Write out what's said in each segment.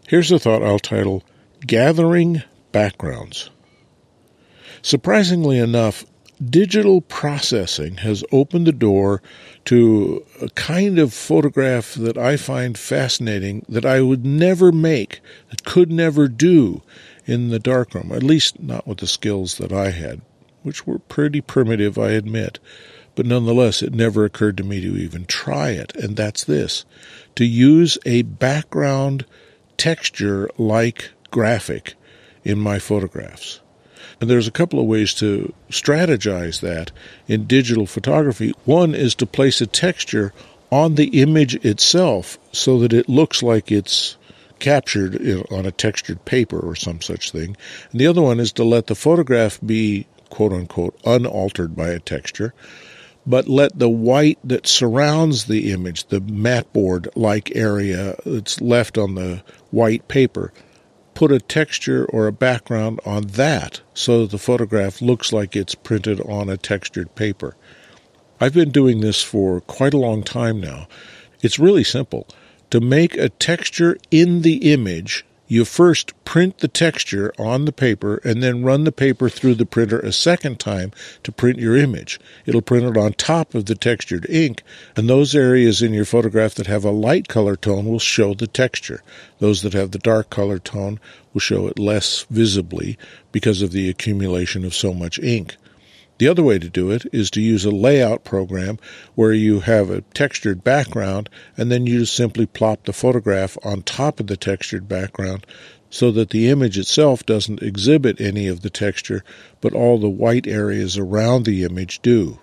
Here's a thought I'll title Gathering Backgrounds. Surprisingly enough, digital processing has opened the door to a kind of photograph that I find fascinating that I would never make, that could never do in the darkroom, at least not with the skills that I had, which were pretty primitive, I admit. But nonetheless, it never occurred to me to even try it, and that's this: to use a background texture-like graphic in my photographs. And there's a couple of ways to strategize that in digital photography. One is to place a texture on the image itself so that it looks like it's captured on a textured paper or some such thing. And the other one is to let the photograph be, quote-unquote, unaltered by a texture, but let the white that surrounds the image, the mat board-like area that's left on the white paper, put a texture or a background on that so that the photograph looks like it's printed on a textured paper. I've been doing this for quite a long time now. It's really simple. To make a texture in the image, you first print the texture on the paper and then run the paper through the printer a second time to print your image. It'll print it on top of the textured ink, and those areas in your photograph that have a light color tone will show the texture. Those that have the dark color tone will show it less visibly because of the accumulation of so much ink. The other way to do it is to use a layout program where you have a textured background and then you just simply plop the photograph on top of the textured background so that the image itself doesn't exhibit any of the texture, but all the white areas around the image do.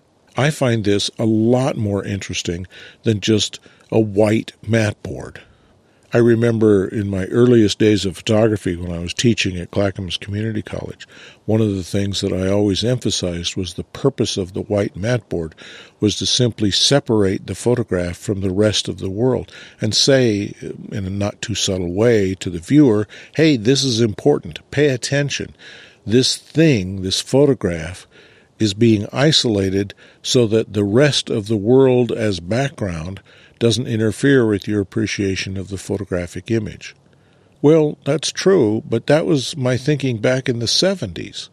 I find this a lot more interesting than just a white mat board. I remember in my earliest days of photography when I was teaching at Clackamas Community College, one of the things that I always emphasized was the purpose of the white mat board was to simply separate the photograph from the rest of the world and say, in a not too subtle way to the viewer, hey, this is important, pay attention. This thing, this photograph, is being isolated so that the rest of the world as background doesn't interfere with your appreciation of the photographic image. Well, that's true, but that was my thinking back in the 70s.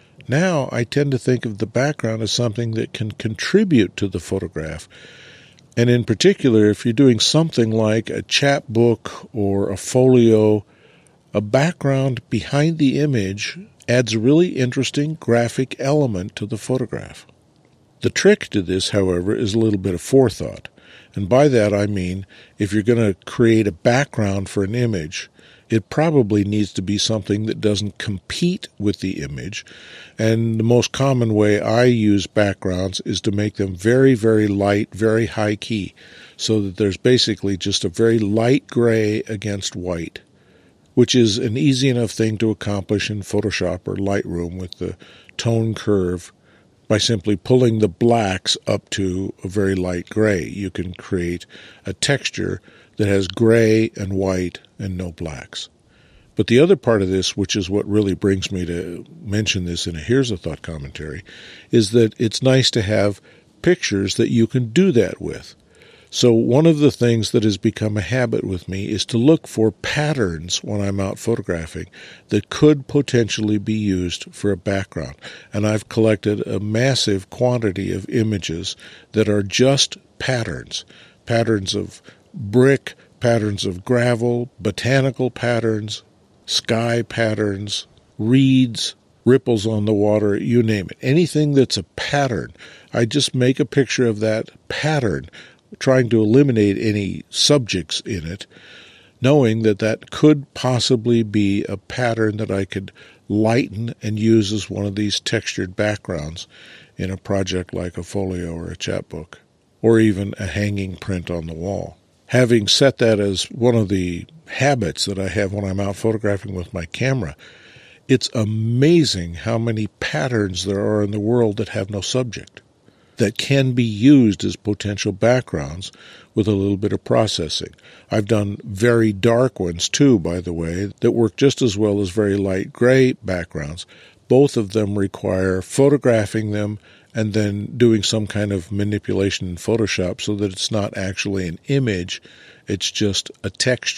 Now I tend to think of the background as something that can contribute to the photograph. And in particular, if you're doing something like a chapbook or a folio, a background behind the image adds a really interesting graphic element to the photograph. The trick to this, however, is a little bit of forethought. And by that I mean, if you're going to create a background for an image, it probably needs to be something that doesn't compete with the image. And the most common way I use backgrounds is to make them very, very light, very high key, so that there's basically just a very light gray against white, which is an easy enough thing to accomplish in Photoshop or Lightroom with the tone curve. By simply pulling the blacks up to a very light gray, you can create a texture that has gray and white and no blacks. But the other part of this, which is what really brings me to mention this in a Here's a Thought commentary, is that it's nice to have pictures that you can do that with. So one of the things that has become a habit with me is to look for patterns when I'm out photographing that could potentially be used for a background. And I've collected a massive quantity of images that are just patterns. Patterns of brick, patterns of gravel, botanical patterns, sky patterns, reeds, ripples on the water, you name it. Anything that's a pattern, I just make a picture of that pattern, trying to eliminate any subjects in it, knowing that that could possibly be a pattern that I could lighten and use as one of these textured backgrounds in a project like a folio or a chapbook, or even a hanging print on the wall. Having set that as one of the habits that I have when I'm out photographing with my camera, it's amazing how many patterns there are in the world that have no subject, that can be used as potential backgrounds with a little bit of processing. I've done very dark ones too, by the way, that work just as well as very light gray backgrounds. Both of them require photographing them and then doing some kind of manipulation in Photoshop so that it's not actually an image, it's just a texture.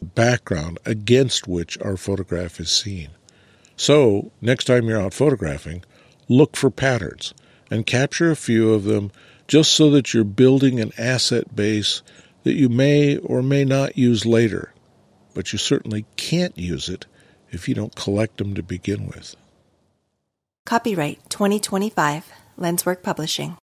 background against which our photograph is seen. So, next time you're out photographing, look for patterns and capture a few of them just so that you're building an asset base that you may or may not use later, but you certainly can't use it if you don't collect them to begin with. Copyright 2025, Lenswork Publishing.